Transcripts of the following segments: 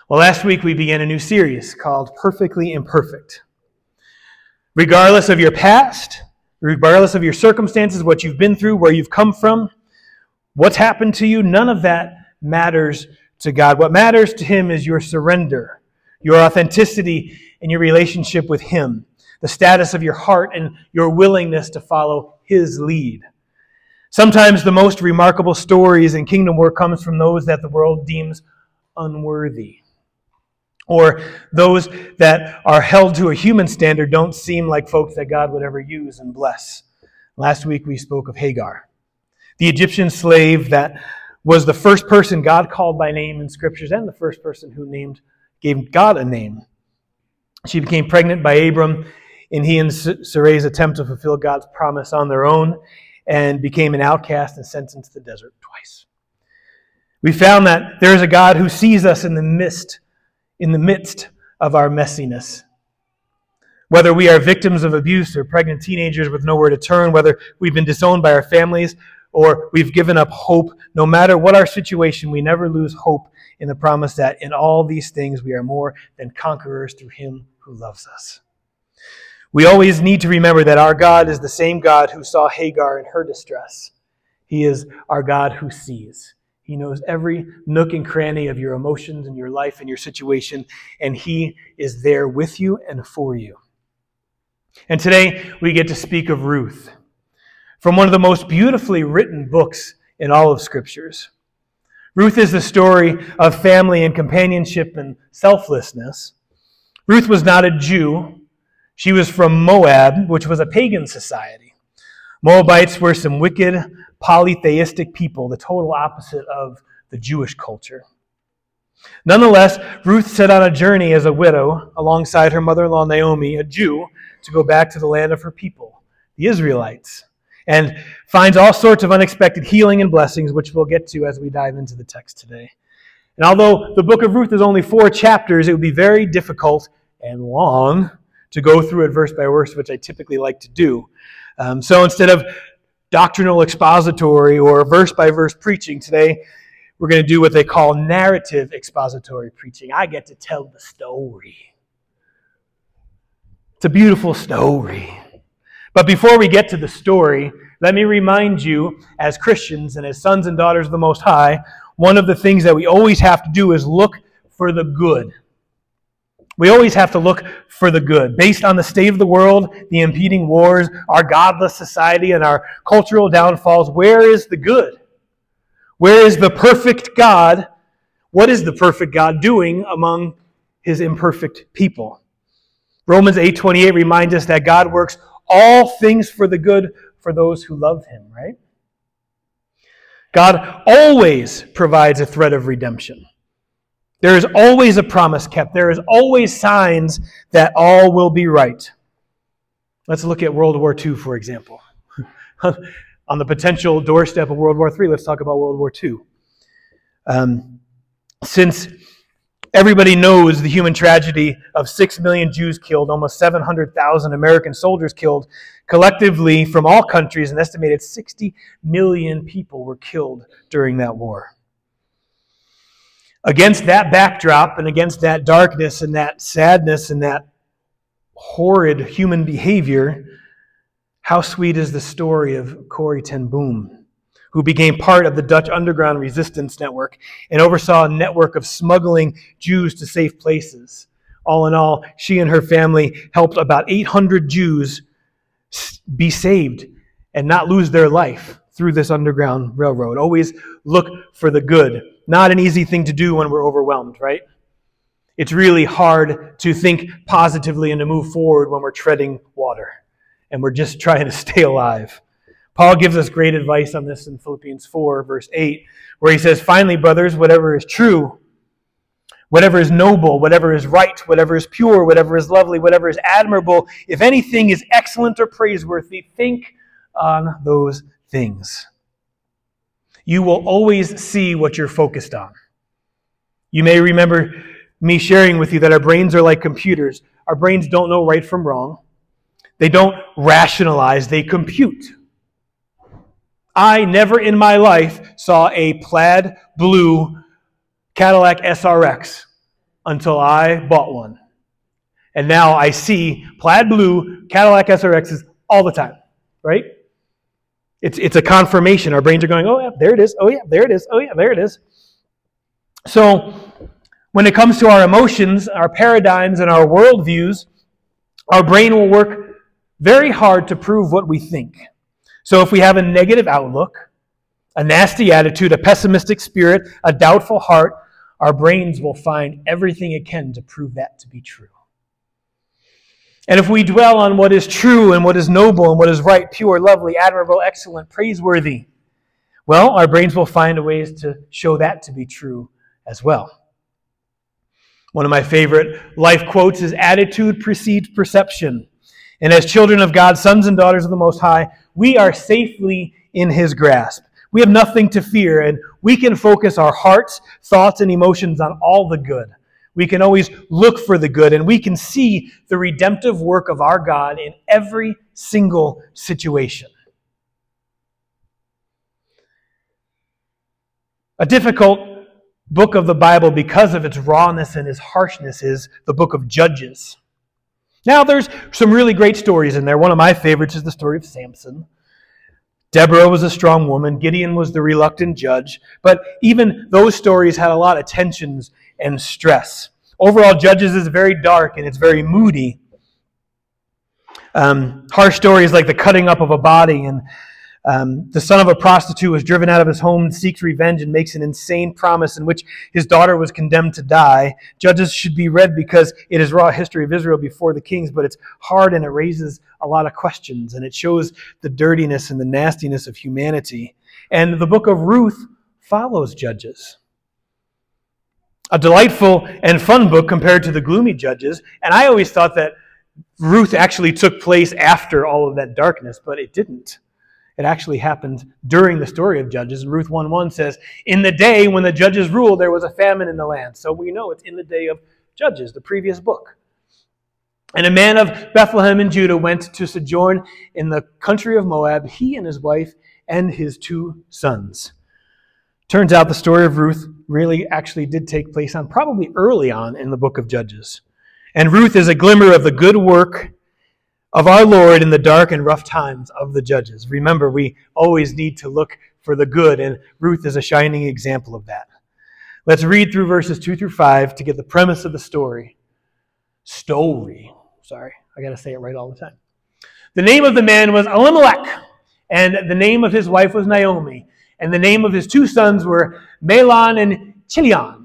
Well, last week we began a new series called Perfectly Imperfect. Regardless of your past, regardless of your circumstances, what you've been through, where you've come from, what's happened to you, none of that matters to God. What matters to Him is your surrender, your authenticity, and your relationship with Him, the status of your heart and your willingness to follow His lead. Sometimes the most remarkable stories in kingdom work comes from those that the world deems unworthy, or those that are held to a human standard don't seem like folks that God would ever use and bless. Last week we spoke of Hagar, the Egyptian slave that was the first person God called by name in Scriptures and the first person who gave God a name. She became pregnant by Abram in he and Sarai's attempt to fulfill God's promise on their own, and became an outcast and sentenced to the desert twice. We found that there is a God who sees us in the midst of our messiness. Whether we are victims of abuse or pregnant teenagers with nowhere to turn, whether we've been disowned by our families or we've given up hope, no matter what our situation, we never lose hope in the promise that in all these things we are more than conquerors through Him who loves us. We always need to remember that our God is the same God who saw Hagar in her distress. He is our God who sees. He knows every nook and cranny of your emotions and your life and your situation, and He is there with you and for you. And today we get to speak of Ruth, from one of the most beautifully written books in all of Scriptures. Ruth is the story of family and companionship and selflessness. Ruth was not a Jew. She was from Moab, which was a pagan society. Moabites were some wicked, polytheistic people, the total opposite of the Jewish culture. Nonetheless, Ruth set on a journey as a widow alongside her mother-in-law Naomi, a Jew, to go back to the land of her people, the Israelites, and finds all sorts of unexpected healing and blessings, which we'll get to as we dive into the text today. And although the book of Ruth is only 4 chapters, it would be very difficult and long to go through it verse by verse, which I typically like to do. So instead of doctrinal expository or verse-by-verse preaching, today we're going to do what they call narrative expository preaching. I get to tell the story. It's a beautiful story. But before we get to the story, let me remind you, as Christians and as sons and daughters of the Most High, one of the things that we always have to do is look for the good. We always have to look for the good. Based on the state of the world, the impeding wars, our godless society, and our cultural downfalls, where is the good? Where is the perfect God? What is the perfect God doing among His imperfect people? Romans 8:28 reminds us that God works all things for the good for those who love Him, right? God always provides a thread of redemption. There is always a promise kept. There is always signs that all will be right. Let's look at World War II, for example. On the potential doorstep of World War III, let's talk about World War II. Since everybody knows the human tragedy of 6 million Jews killed, almost 700,000 American soldiers killed, collectively from all countries, an estimated 60 million people were killed during that war. Against that backdrop and against that darkness and that sadness and that horrid human behavior, how sweet is the story of Corrie ten Boom, who became part of the Dutch underground resistance network and oversaw a network of smuggling Jews to safe places. All in all, she and her family helped about 800 Jews be saved and not lose their life through this underground railroad. Always look for the good. Not an easy thing to do when we're overwhelmed, right? It's really hard to think positively and to move forward when we're treading water and we're just trying to stay alive. Paul gives us great advice on this in Philippians 4, verse 8, where he says, "Finally, brothers, whatever is true, whatever is noble, whatever is right, whatever is pure, whatever is lovely, whatever is admirable, if anything is excellent or praiseworthy, think on those things." You will always see what you're focused on. You may remember me sharing with you that our brains are like computers. Our brains don't know right from wrong. They don't rationalize, they compute. I never in my life saw a plaid blue Cadillac SRX until I bought one. And now I see plaid blue Cadillac SRXs all the time, right? It's a confirmation. Our brains are going, oh yeah, there it is. Oh yeah, there it is. Oh yeah, there it is. So when it comes to our emotions, our paradigms, and our worldviews, our brain will work very hard to prove what we think. So if we have a negative outlook, a nasty attitude, a pessimistic spirit, a doubtful heart, our brains will find everything it can to prove that to be true. And if we dwell on what is true and what is noble and what is right, pure, lovely, admirable, excellent, praiseworthy, well, our brains will find ways to show that to be true as well. One of my favorite life quotes is, "Attitude precedes perception. And as children of God, sons and daughters of the Most High, we are safely in His grasp. We have nothing to fear, and we can focus our hearts, thoughts, and emotions on all the good. We can always look for the good, and we can see the redemptive work of our God in every single situation." A difficult book of the Bible because of its rawness and its harshness is the book of Judges. Now, there's some really great stories in there. One of my favorites is the story of Samson. Deborah was a strong woman. Gideon was the reluctant judge. But even those stories had a lot of tensions and stress. Overall, Judges is very dark and it's very moody. Harsh stories like the cutting up of a body, and the son of a prostitute was driven out of his home and seeks revenge and makes an insane promise in which his daughter was condemned to die. Judges should be read because it is raw history of Israel before the kings, but it's hard and it raises a lot of questions, and it shows the dirtiness and the nastiness of humanity. And the book of Ruth follows Judges. A delightful and fun book compared to the gloomy Judges, and I always thought that Ruth actually took place after all of that darkness, but it didn't. It actually happened during the story of Judges. Ruth 1:1 says, "In the day when the judges ruled, there was a famine in the land." So we know it's in the day of Judges, the previous book. "And a man of Bethlehem in Judah went to sojourn in the country of Moab, he and his wife and his 2 sons." Turns out the story of Ruth really actually did take place on probably early on in the book of Judges. And Ruth is a glimmer of the good work of our Lord in the dark and rough times of the Judges. Remember, we always need to look for the good, and Ruth is a shining example of that. Let's read through verses 2 through 5 to get the premise of the story. Sorry, I got to say it right all the time. "The name of the man was Elimelech, and the name of his wife was Naomi, and the name of his 2 sons were Mahlon and Chilion.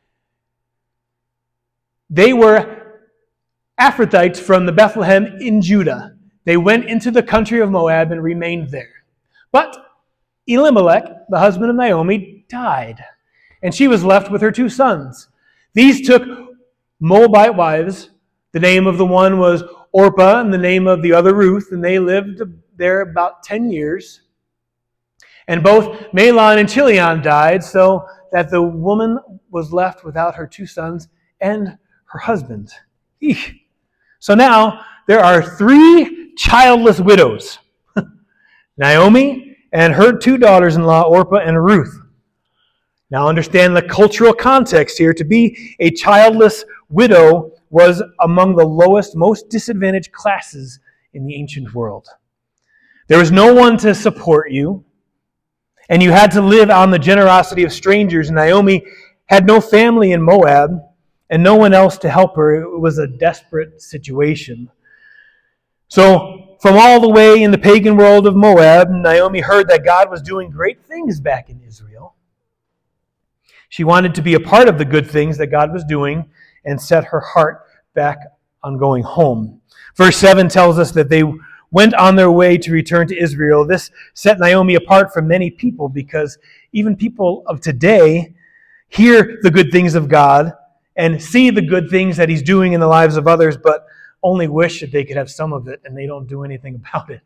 They were Ephrathites from the Bethlehem in Judah. They went into the country of Moab and remained there. But Elimelech, the husband of Naomi, died, and she was left with her 2 sons. These took Moabite wives. The name of the one was Orpah, and the name of the other Ruth, and they lived there about 10 years. And both Mahlon and Chilion died, so that the woman was left without her 2 sons and her husband." Eesh. So now there are 3 childless widows. Naomi and her 2 daughters-in-law, Orpah and Ruth. Now understand the cultural context here. To be a childless widow was among the lowest, most disadvantaged classes in the ancient world. There was no one to support you, and you had to live on the generosity of strangers. Naomi had no family in Moab, and no one else to help her. It was a desperate situation. So, from all the way in the pagan world of Moab, Naomi heard that God was doing great things back in Israel. She wanted to be a part of the good things that God was doing and set her heart back on going home. Verse 7 tells us that they went on their way to return to Israel. This set Naomi apart from many people, because even people of today hear the good things of God and see the good things that He's doing in the lives of others, but only wish that they could have some of it, and they don't do anything about it.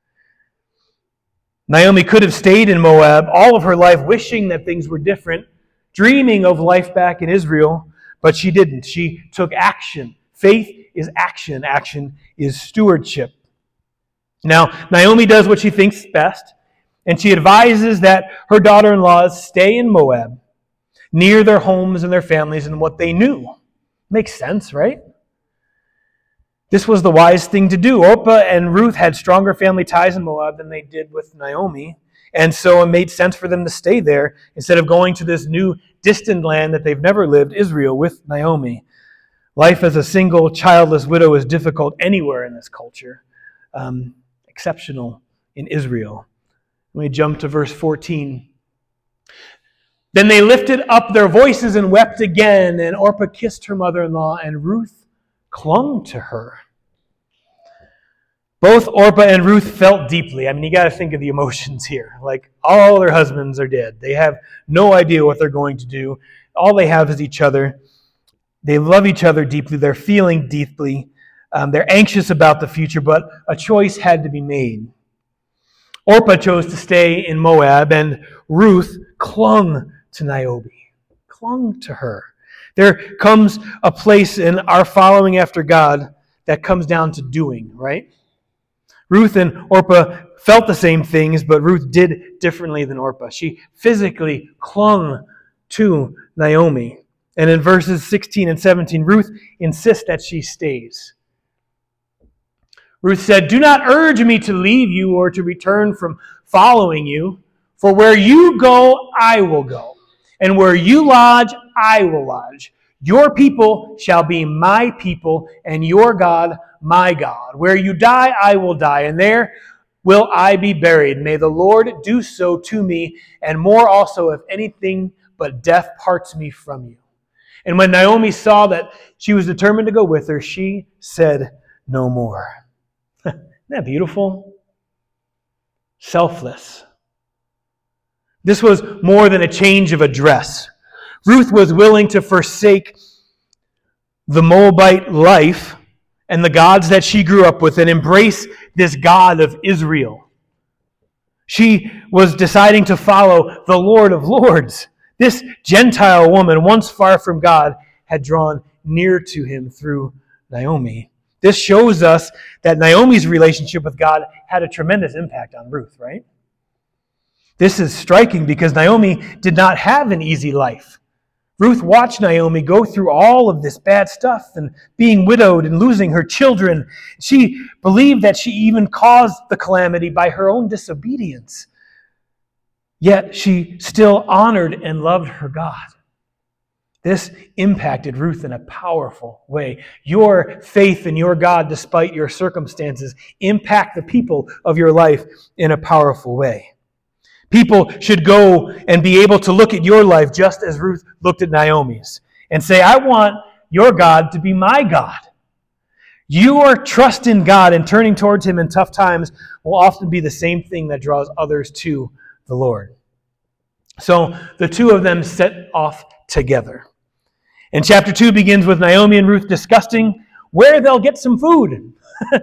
Naomi could have stayed in Moab all of her life, wishing that things were different, dreaming of life back in Israel, but she didn't. She took action. Faith is action. Action is stewardship. Now, Naomi does what she thinks best, and she advises that her daughter-in-laws stay in Moab, near their homes and their families and what they knew. Makes sense, right? This was the wise thing to do. Orpah and Ruth had stronger family ties in Moab than they did with Naomi. And so it made sense for them to stay there instead of going to this new distant land that they've never lived, Israel, with Naomi. Life as a single, childless widow is difficult anywhere in this culture. Exceptional in Israel. Let me jump to verse 14. Then they lifted up their voices and wept again, and Orpah kissed her mother-in-law, and Ruth clung to her. Both Orpah and Ruth felt deeply. I mean, you got to think of the emotions here. Like, all their husbands are dead. They have no idea what they're going to do. All they have is each other. They love each other deeply. They're feeling deeply. They're anxious about the future, but a choice had to be made. Orpah chose to stay in Moab, and Ruth clung to Naomi. Clung to her. There comes a place in our following after God that comes down to doing, right? Ruth and Orpah felt the same things, but Ruth did differently than Orpah. She physically clung to Naomi. And in verses 16 and 17, Ruth insists that she stays. Ruth said, "Do not urge me to leave you or to return from following you, for where you go, I will go, and where you lodge, I will lodge. Your people shall be my people, and your God, my God. Where you die, I will die, and there will I be buried. May the Lord do so to me, and more also, if anything but death parts me from you." And when Naomi saw that she was determined to go with her, she said no more. Isn't that beautiful? Selfless. This was more than a change of address. Ruth was willing to forsake the Moabite life and the gods that she grew up with and embrace this God of Israel. She was deciding to follow the Lord of Lords. This Gentile woman, once far from God, had drawn near to him through Naomi. This shows us that Naomi's relationship with God had a tremendous impact on Ruth, right? This is striking because Naomi did not have an easy life. Ruth watched Naomi go through all of this bad stuff and being widowed and losing her children. She believed that she even caused the calamity by her own disobedience. Yet she still honored and loved her God. This impacted Ruth in a powerful way. Your faith in your God, despite your circumstances, impact the people of your life in a powerful way. People should go and be able to look at your life just as Ruth looked at Naomi's and say, I want your God to be my God. Your trust in God and turning towards Him in tough times will often be the same thing that draws others to the Lord. So the two of them set off together. And chapter 2 begins with Naomi and Ruth discussing where they'll get some food.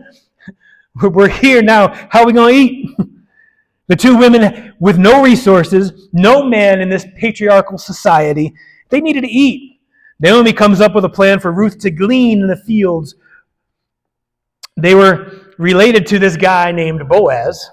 We're here now. How are we going to eat? The two women with no resources, no man in this patriarchal society, they needed to eat. Naomi comes up with a plan for Ruth to glean in the fields. They were related to this guy named Boaz,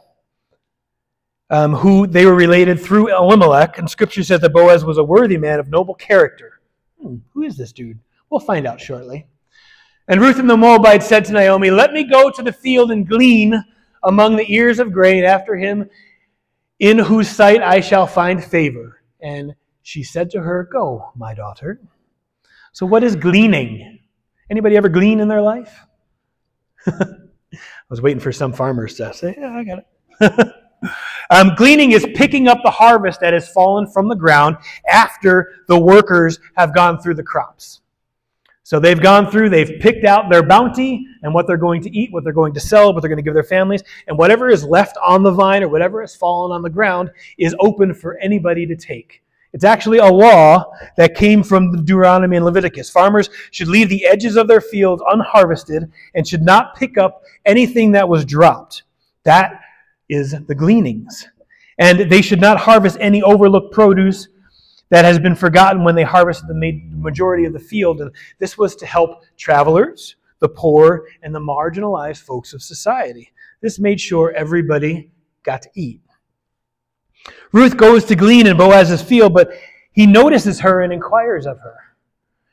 who they were related through Elimelech, and Scripture says that Boaz was a worthy man of noble character. Who is this dude? We'll find out shortly. And Ruth and the Moabites said to Naomi, "Let me go to the field and glean among the ears of grain after him, in whose sight I shall find favor." And she said to her, "Go, my daughter." So what is gleaning? Anybody ever glean in their life? I was waiting for some farmers to say, "Yeah, I got it." Gleaning is picking up the harvest that has fallen from the ground after the workers have gone through the crops. So they've gone through, they've picked out their bounty and what they're going to eat, what they're going to sell, what they're going to give their families, and whatever is left on the vine or whatever has fallen on the ground is open for anybody to take. It's actually a law that came from the Deuteronomy and Leviticus. Farmers should leave the edges of their fields unharvested and should not pick up anything that was dropped. That is the gleanings. And they should not harvest any overlooked produce that has been forgotten when they harvested the majority of the field. And this was to help travelers, the poor, and the marginalized folks of society. This made sure everybody got to eat. Ruth goes to glean in Boaz's field, but he notices her and inquires of her.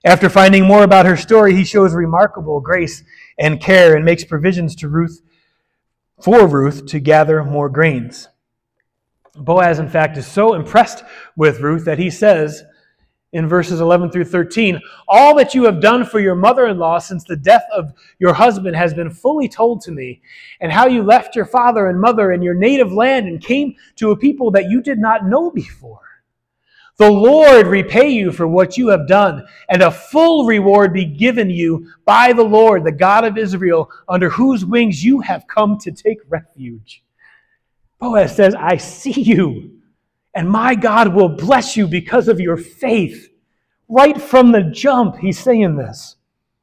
After finding more about her story, he shows remarkable grace and care and makes provisions for Ruth to gather more grains. Boaz, in fact, is so impressed with Ruth that he says in verses 11 through 13, "All that you have done for your mother-in-law since the death of your husband has been fully told to me, and how you left your father and mother and your native land and came to a people that you did not know before. The Lord repay you for what you have done, and a full reward be given you by the Lord, the God of Israel, under whose wings you have come to take refuge." Boaz says, "I see you, and my God will bless you because of your faith." Right from the jump, he's saying this.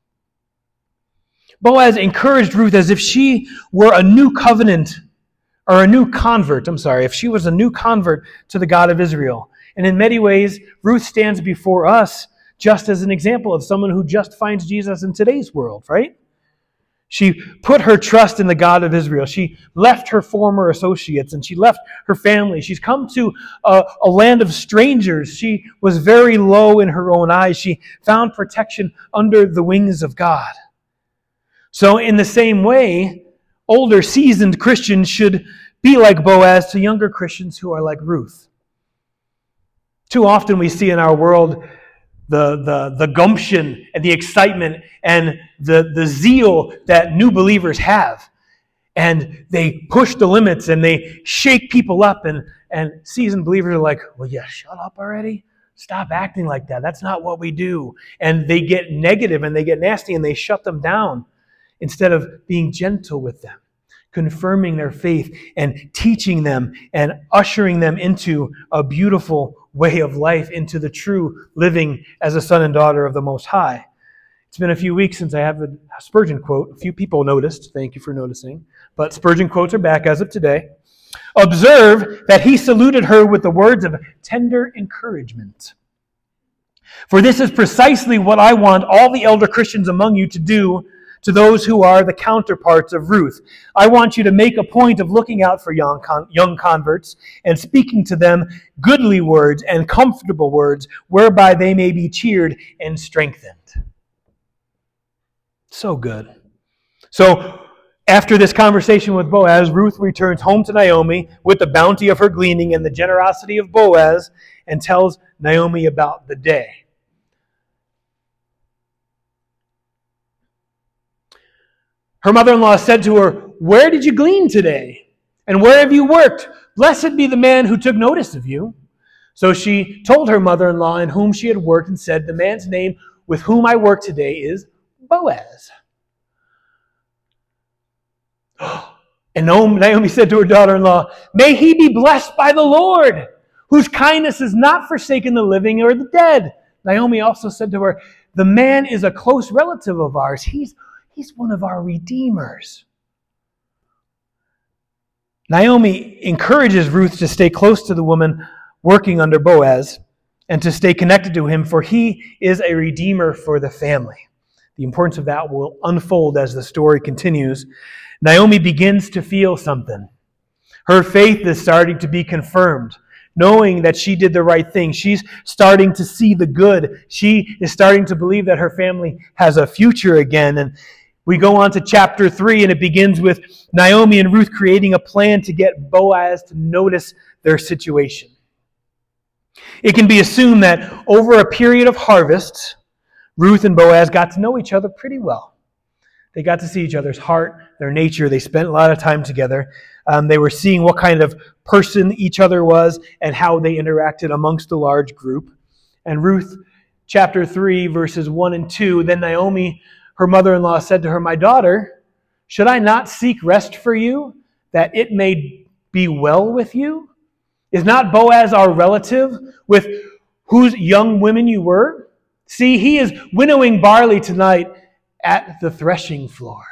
Boaz encouraged Ruth as if she were a new covenant, or a new convert, if she was a new convert to the God of Israel. And in many ways, Ruth stands before us just as an example of someone who just finds Jesus in today's world, right? She put her trust in the God of Israel. She left her former associates and she left her family. She's come to a land of strangers. She was very low in her own eyes. She found protection under the wings of God. So in the same way, older, seasoned Christians should be like Boaz to younger Christians who are like Ruth. Too often we see in our world the gumption and the excitement and the zeal that new believers have. And they push the limits and they shake people up. And seasoned believers are like, "Well, yeah, shut up already. Stop acting like that. That's not what we do." And they get negative and they get nasty and they shut them down instead of being gentle with them, confirming their faith and teaching them and ushering them into a beautiful way of life, into the true living as a son and daughter of the Most High. It's been a few weeks since I have a Spurgeon quote. A few people noticed. Thank you for noticing. But Spurgeon quotes are back as of today. "Observe that he saluted her with the words of tender encouragement. For this is precisely what I want all the elder Christians among you to do to those who are the counterparts of Ruth. I want you to make a point of looking out for young converts and speaking to them goodly words and comfortable words, whereby they may be cheered and strengthened." So good. So after this conversation with Boaz, Ruth returns home to Naomi with the bounty of her gleaning and the generosity of Boaz and tells Naomi about the day. Her mother-in-law said to her, "Where did you glean today? And where have you worked? Blessed be the man who took notice of you." So she told her mother-in-law in whom she had worked and said, "The man's name with whom I work today is Boaz." And Naomi said to her daughter-in-law, "May he be blessed by the Lord, whose kindness has not forsaken the living or the dead." Naomi also said to her, "The man is a close relative of ours. He's one of our redeemers." Naomi encourages Ruth to stay close to the woman working under Boaz and to stay connected to him, for he is a redeemer for the family. The importance of that will unfold as the story continues. Naomi begins to feel something. Her faith is starting to be confirmed, knowing that she did the right thing. She's starting to see the good. She is starting to believe that her family has a future again. And we go on to chapter 3, and it begins with Naomi and Ruth creating a plan to get Boaz to notice their situation. It can be assumed that over a period of harvest, Ruth and Boaz got to know each other pretty well. They got to see each other's heart, their nature. They spent a lot of time together. They were seeing what kind of person each other was and how they interacted amongst a large group. And Ruth, chapter 3, verses 1 and 2, then Naomi, her mother-in-law, said to her, "My daughter, should I not seek rest for you, that it may be well with you? Is not Boaz our relative, with whose young women you were? See, he is winnowing barley tonight at the threshing floor."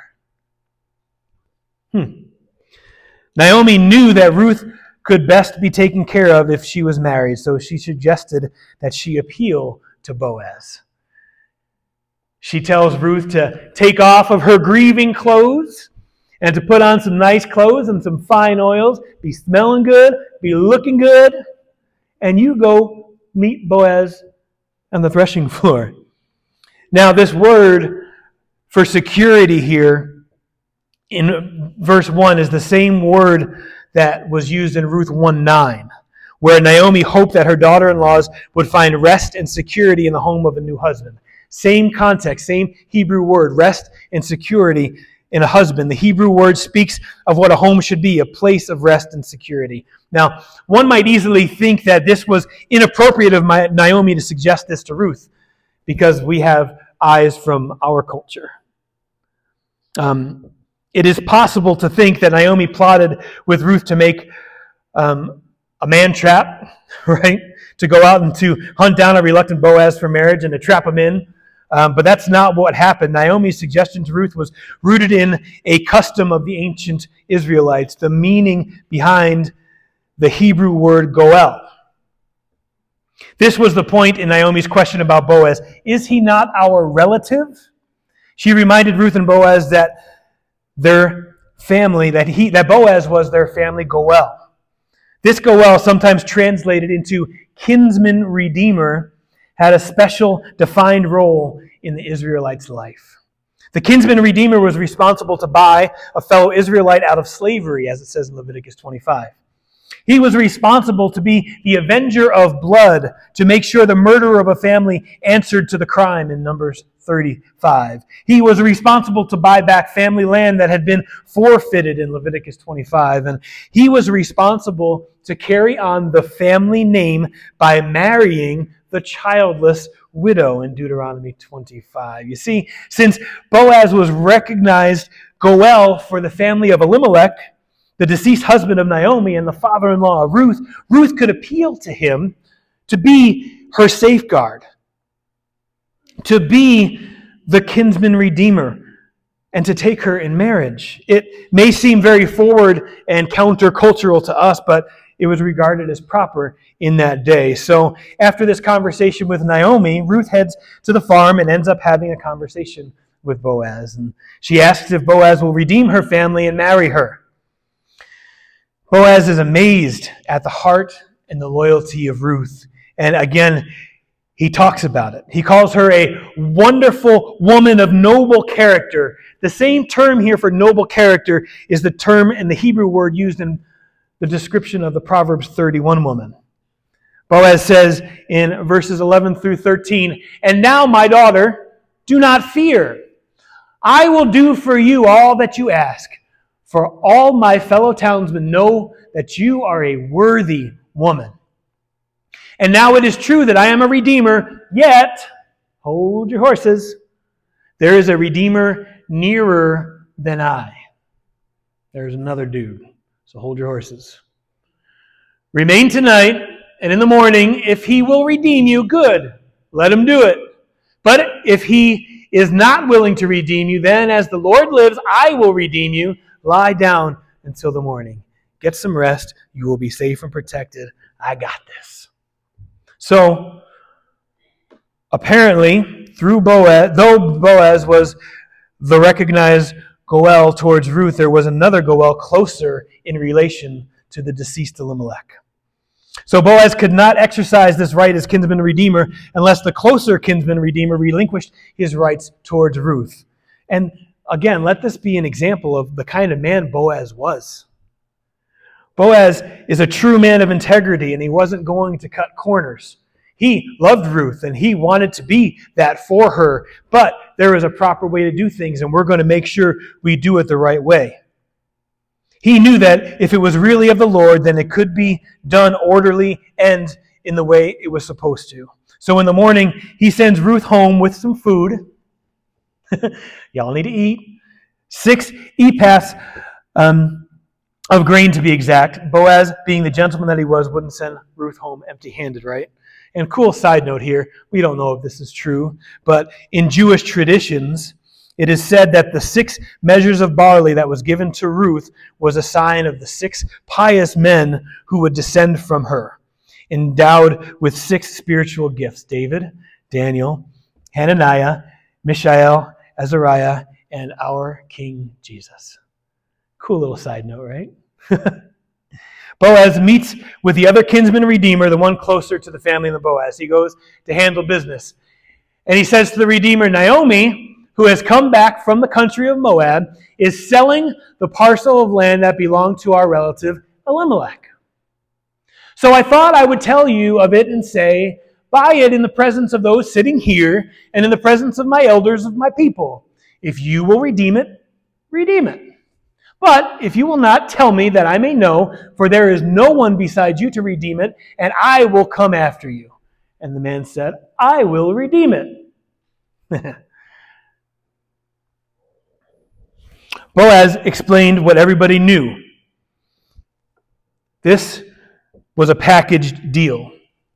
Naomi knew that Ruth could best be taken care of if she was married, so she suggested that she appeal to Boaz. She tells Ruth to take off of her grieving clothes and to put on some nice clothes and some fine oils, be smelling good, be looking good, and you go meet Boaz on the threshing floor. Now, this word for security here in verse 1 is the same word that was used in Ruth 1:9, where Naomi hoped that her daughter-in-laws would find rest and security in the home of a new husband. Same context, same Hebrew word, rest and security in a husband. The Hebrew word speaks of what a home should be, a place of rest and security. Now, one might easily think that this was inappropriate of Naomi to suggest this to Ruth, because we have eyes from our culture. It is possible to think that Naomi plotted with Ruth to make a man trap, right? To go out and to hunt down a reluctant Boaz for marriage and to trap him in. But that's not what happened. Naomi's suggestion to Ruth was rooted in a custom of the ancient Israelites, the meaning behind the Hebrew word goel. This was the point in Naomi's question about Boaz. Is he not our relative? She reminded Ruth and Boaz that their family, that Boaz was their family goel. This goel, sometimes translated into kinsman redeemer, had a special defined role in the Israelites' life. The kinsman redeemer was responsible to buy a fellow Israelite out of slavery, as it says in Leviticus 25. He was responsible to be the avenger of blood, to make sure the murderer of a family answered to the crime in Numbers 35. He was responsible to buy back family land that had been forfeited in Leviticus 25. And he was responsible to carry on the family name by marrying the childless widow in Deuteronomy 25. You see, since Boaz was recognized goel for the family of Elimelech, the deceased husband of Naomi and the father-in-law of Ruth, Ruth could appeal to him to be her safeguard, to be the kinsman redeemer, and to take her in marriage. It may seem very forward and countercultural to us, but it was regarded as proper in that day. So after this conversation with Naomi, Ruth heads to the farm and ends up having a conversation with Boaz. And she asks if Boaz will redeem her family and marry her. Boaz is amazed at the heart and the loyalty of Ruth. And again, he talks about it. He calls her a wonderful woman of noble character. The same term here for noble character is the term in the Hebrew word used in the description of the Proverbs 31 woman. Boaz says in verses 11 through 13, "And now, my daughter, do not fear. I will do for you all that you ask. For all my fellow townsmen know that you are a worthy woman. And now it is true that I am a redeemer, yet," hold your horses, "there is a redeemer nearer than I." There's another dude, so hold your horses. "Remain tonight, and in the morning, if he will redeem you, good, let him do it. But if he is not willing to redeem you, then as the Lord lives, I will redeem you. Lie down until the morning. Get some rest. You will be safe and protected. I got this." So, apparently, through Boaz, though Boaz was the recognized goel towards Ruth, there was another goel closer in relation to the deceased Elimelech. So Boaz could not exercise this right as kinsman redeemer unless the closer kinsman redeemer relinquished his rights towards Ruth. And again, let this be an example of the kind of man Boaz was. Boaz is a true man of integrity, and he wasn't going to cut corners. He loved Ruth, and he wanted to be that for her, but there is a proper way to do things, and we're going to make sure we do it the right way. He knew that if it was really of the Lord, then it could be done orderly and in the way it was supposed to. So in the morning, he sends Ruth home with some food. Y'all need to eat. 6 ephahs of grain to be exact. Boaz, being the gentleman that he was, wouldn't send Ruth home empty-handed, right? And cool side note here, we don't know if this is true, but in Jewish traditions, it is said that the 6 measures of barley that was given to Ruth was a sign of the 6 pious men who would descend from her, endowed with 6 spiritual gifts: David, Daniel, Hananiah, Mishael, Azariah, and our King Jesus. Cool little side note, right? Boaz meets with the other kinsman redeemer, the one closer to the family than Boaz. He goes to handle business. And he says to the Redeemer, Naomi, who has come back from the country of Moab, is selling the parcel of land that belonged to our relative Elimelech. So I thought I would tell you of it and say, buy it in the presence of those sitting here and in the presence of my elders of my people. If you will redeem it, redeem it. But if you will not, tell me that I may know, for there is no one besides you to redeem it, and I will come after you. And the man said, I will redeem it. Boaz explained what everybody knew. This was a packaged deal.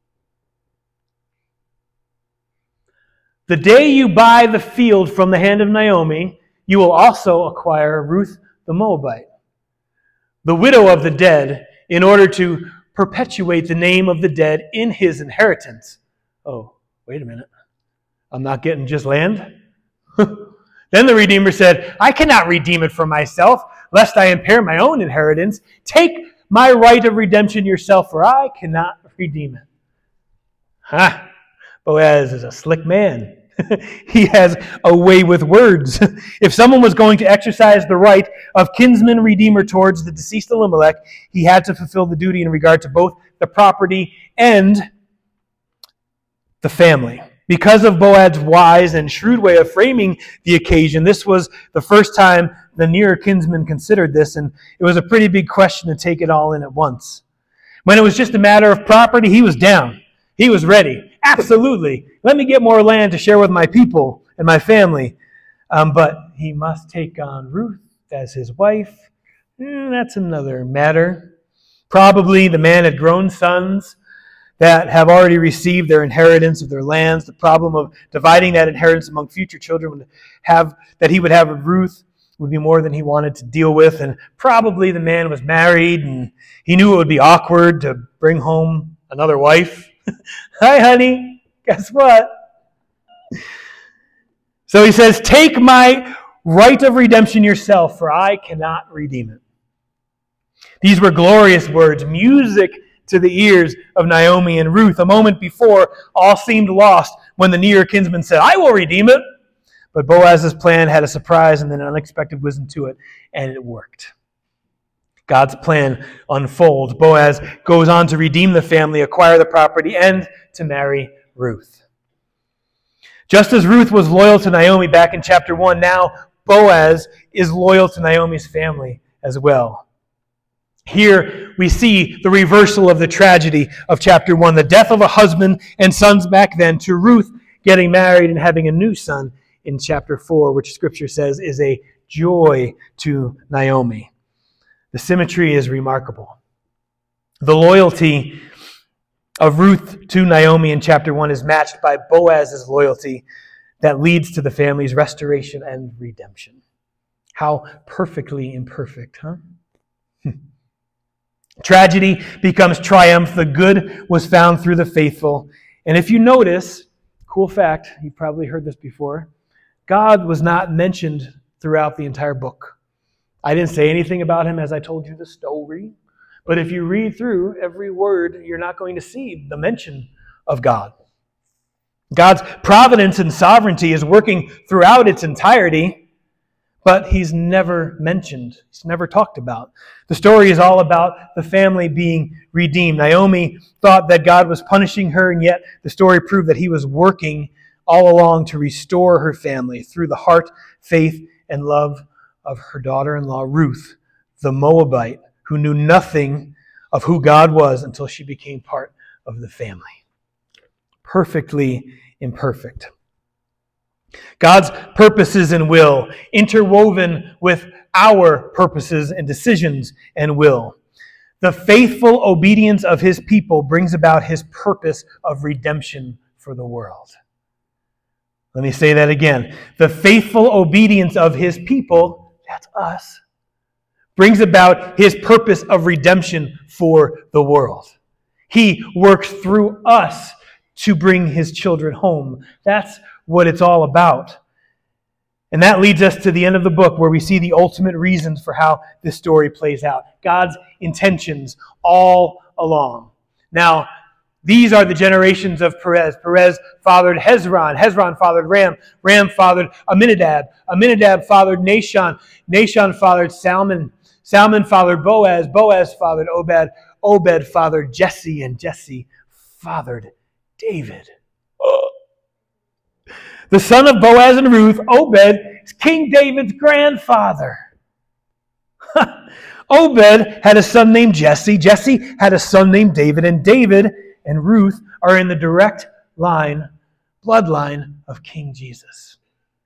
The day you buy the field from the hand of Naomi, you will also acquire Ruth the Moabite, the widow of the dead, in order to perpetuate the name of the dead in his inheritance. Oh, wait a minute. I'm not getting just land? Then the Redeemer said, I cannot redeem it for myself, lest I impair my own inheritance. Take my right of redemption yourself, for I cannot redeem it. Ha! Boaz is a slick man. He has a way with words. If someone was going to exercise the right of kinsman redeemer towards the deceased Elimelech, he had to fulfill the duty in regard to both the property and the family. Because of Boaz's wise and shrewd way of framing the occasion, this was the first time the nearer kinsman considered this, and it was a pretty big question to take it all in at once. When it was just a matter of property, he was down. He was ready. Absolutely. Let me get more land to share with my people and my family. But he must take on Ruth as his wife. That's another matter. Probably the man had grown sons that have already received their inheritance of their lands. The problem of dividing that inheritance among future children that he would have with Ruth would be more than he wanted to deal with. And probably the man was married and he knew it would be awkward to bring home another wife. Hi, honey. Guess what? So he says, take my right of redemption yourself, for I cannot redeem it. These were glorious words, music to the ears of Naomi and Ruth. A moment before, all seemed lost when the near kinsman said, I will redeem it. But Boaz's plan had a surprise and an unexpected wisdom to it, and it worked. God's plan unfolds. Boaz goes on to redeem the family, acquire the property, and to marry Ruth. Just as Ruth was loyal to Naomi back in chapter 1, now Boaz is loyal to Naomi's family as well. Here we see the reversal of the tragedy of chapter 1, the death of a husband and sons back then, to Ruth getting married and having a new son in chapter 4, which Scripture says is a joy to Naomi. The symmetry is remarkable. The loyalty of Ruth to Naomi in chapter 1 is matched by Boaz's loyalty that leads to the family's restoration and redemption. How perfectly imperfect, huh? Tragedy becomes triumph. The good was found through the faithful. And if you notice, cool fact, you've probably heard this before, God was not mentioned throughout the entire book. I didn't say anything about him as I told you the story. But if you read through every word, you're not going to see the mention of God. God's providence and sovereignty is working throughout its entirety, but he's never mentioned. He's never talked about. The story is all about the family being redeemed. Naomi thought that God was punishing her, and yet the story proved that he was working all along to restore her family through the heart, faith, and love of her daughter-in-law, Ruth, the Moabite, who knew nothing of who God was until she became part of the family. Perfectly imperfect. God's purposes and will, interwoven with our purposes and decisions and will. The faithful obedience of his people brings about his purpose of redemption for the world. Let me say that again. The faithful obedience of his people, that's us, brings about his purpose of redemption for the world. He works through us to bring his children home. That's what it's all about. And that leads us to the end of the book, where we see the ultimate reasons for how this story plays out. God's intentions all along. Now, These are the generations of Perez. Perez fathered Hezron. Hezron fathered Ram. Ram fathered Aminadab. Aminadab fathered Nahshon. Nahshon fathered Salmon. Salmon fathered Boaz. Boaz fathered Obed. Obed fathered Jesse. And Jesse fathered David. Oh. The son of Boaz and Ruth, Obed, is King David's grandfather. Obed had a son named Jesse. Jesse had a son named David. And David and Ruth are in the direct bloodline of King Jesus.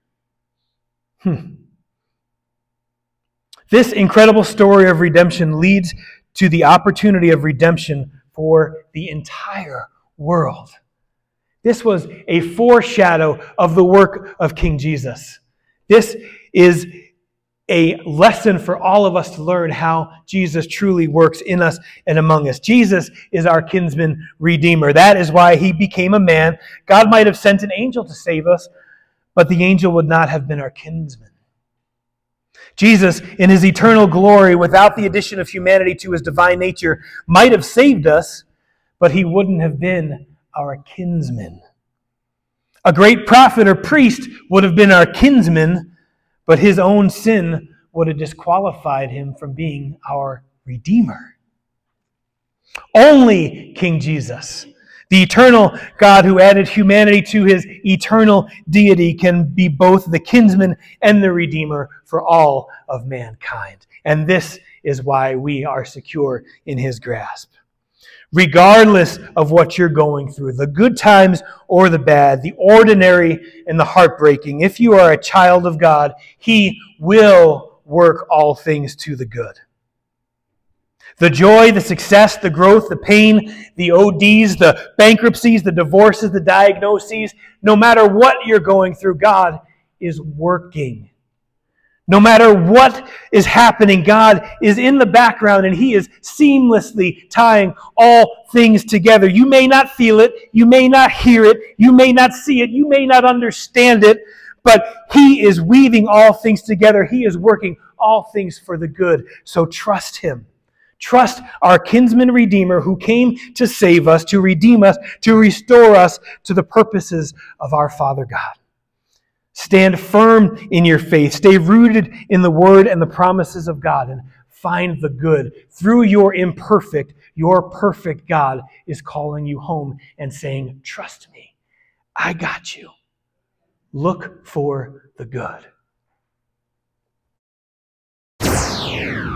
This incredible story of redemption leads to the opportunity of redemption for the entire world. This was a foreshadow of the work of King Jesus. This is a lesson for all of us to learn how Jesus truly works in us and among us. Jesus is our kinsman redeemer. That is why he became a man. God might have sent an angel to save us, but the angel would not have been our kinsman. Jesus, in his eternal glory, without the addition of humanity to his divine nature, might have saved us, but he wouldn't have been our kinsman. A great prophet or priest would have been our kinsman, but his own sin would have disqualified him from being our redeemer. Only King Jesus, the eternal God who added humanity to his eternal deity, can be both the kinsman and the redeemer for all of mankind. And this is why we are secure in his grasp. Regardless of what you're going through, the good times or the bad, the ordinary and the heartbreaking, if you are a child of God, he will work all things to the good. The joy, the success, the growth, the pain, the ODs, the bankruptcies, the divorces, the diagnoses, no matter what you're going through, God is working. No matter what is happening, God is in the background and he is seamlessly tying all things together. You may not feel it, you may not hear it, you may not see it, you may not understand it, but he is weaving all things together. He is working all things for the good. So trust him. Trust our kinsman redeemer who came to save us, to redeem us, to restore us to the purposes of our Father God. Stand firm in your faith. Stay rooted in the word and the promises of God and find the good. Through your perfect God is calling you home and saying, trust me, I got you. Look for the good.